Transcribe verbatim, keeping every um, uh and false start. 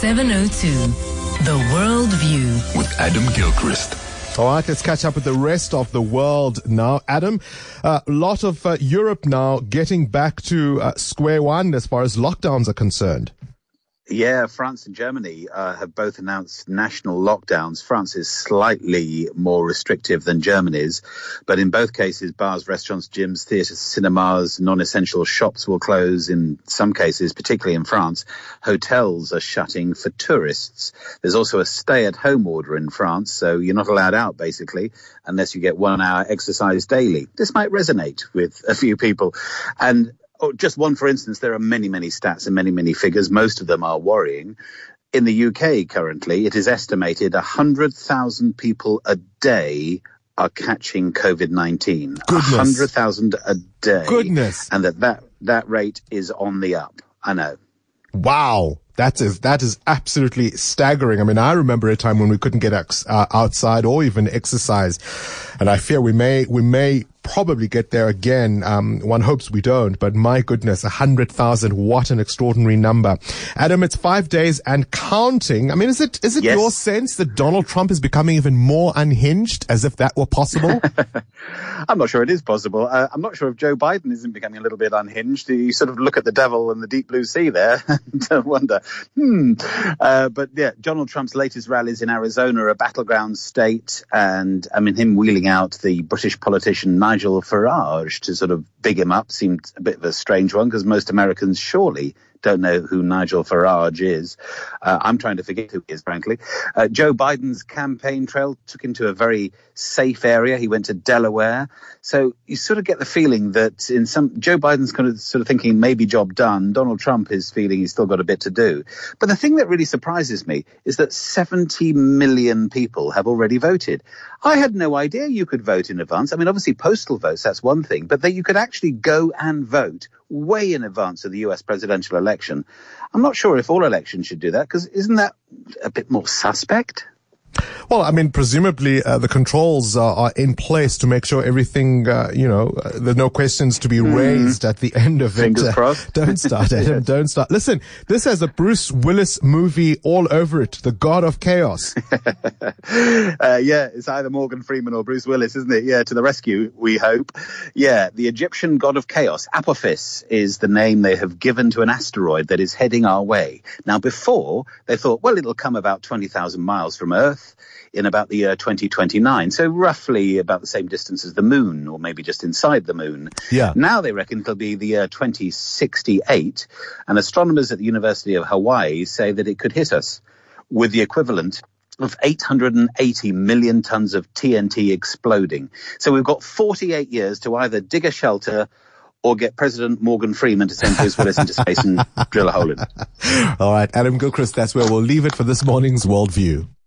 seven oh two, The World View with Adam Gilchrist. All right, let's catch up with the rest of the world now. Adam, a uh, lot of uh, Europe now getting back to uh, square one as far as lockdowns are concerned. Yeah, France and Germany uh, have both announced national lockdowns. France is slightly more restrictive than Germany's, but in both cases, bars, restaurants, gyms, theatres, cinemas, non-essential shops will close. In some cases, particularly in France, hotels are shutting for tourists. There's also a stay-at-home order in France, so you're not allowed out, basically, unless you get one hour exercise daily. This might resonate with a few people. And Oh, just one, for instance, there are many, many stats and many, many figures. Most of them are worrying. In the U K currently, it is estimated one hundred thousand people a day are catching COVID nineteen. Goodness. one hundred thousand a day. Goodness. And that, that, that rate is on the up. I know. Wow. That is, that is absolutely staggering. I mean, I remember a time when we couldn't get ex- uh, outside or even exercise. And I fear we may, we may probably get there again. Um, one hopes we don't, but my goodness, a hundred thousand. What an extraordinary number. Adam, it's five days and counting. I mean, is it, is it Yes. your sense that Donald Trump is becoming even more unhinged, as if that were possible? I'm not sure it is possible. Uh, I'm not sure if Joe Biden isn't becoming a little bit unhinged. You sort of look at the devil and the deep blue sea there and wonder, hmm. Uh, but yeah, Donald Trump's latest rallies in Arizona are a battleground state. And I mean, him wheeling out the British politician Nigel Farage to sort of big him up seemed a bit of a strange one, because most Americans surely don't know who Nigel Farage is. Uh, I'm trying to forget who he is, frankly. Uh, Joe Biden's campaign trail took him to a very safe area. He went to Delaware. So you sort of get the feeling that in some, Joe Biden's kind of sort of thinking maybe job done. Donald Trump is feeling he's still got a bit to do. But the thing that really surprises me is that seventy million people have already voted. I had no idea you could vote in advance. I mean, obviously postal votes, that's one thing, but that you could actually go and vote way in advance of the U S presidential election. I'm not sure if all elections should do that, because isn't that a bit more suspect? Well, I mean, presumably uh, the controls uh, are in place to make sure everything, uh, you know, uh, there's no questions to be mm. raised at the end of Fingers it. Uh, crossed. Don't start, Adam. Don't start. Listen, this has a Bruce Willis movie all over it, The God of Chaos. uh, yeah, it's either Morgan Freeman or Bruce Willis, isn't it? Yeah, to the rescue, we hope. Yeah, the Egyptian God of Chaos, Apophis, is the name they have given to an asteroid that is heading our way. Now, before, they thought, well, it'll come about twenty thousand miles from Earth in about the year twenty twenty-nine, so roughly about the same distance as the moon, or maybe just inside the moon. Yeah. Now they reckon it'll be the year twenty sixty-eight, and astronomers at the University of Hawaii say that it could hit us with the equivalent of eight hundred eighty million tons of T N T exploding. So we've got forty-eight years to either dig a shelter or get President Morgan Freeman to send Bruce Willis into space and drill a hole in it. All right, Adam Gilchrist, that's where we'll leave it for this morning's Worldview.